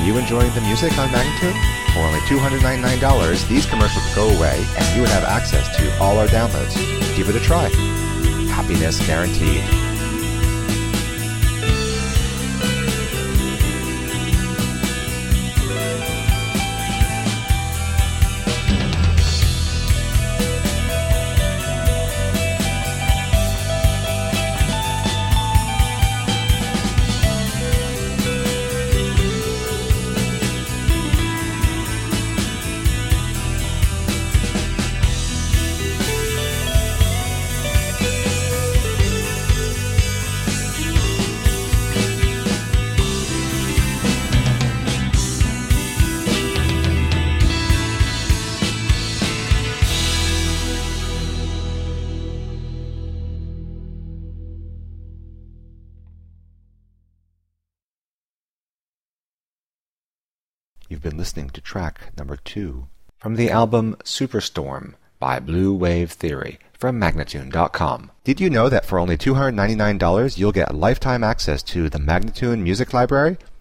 you enjoying the music on Magnatune? For only $299, these commercials would go away and you would have access to all our downloads. Give it a try. Happiness guaranteed. You've been listening to track number 2 from the album Superstorm by Blue Wave Theory from Magnatune.com. Did you know that for only $299 you'll get lifetime access to the Magnatune Music Library?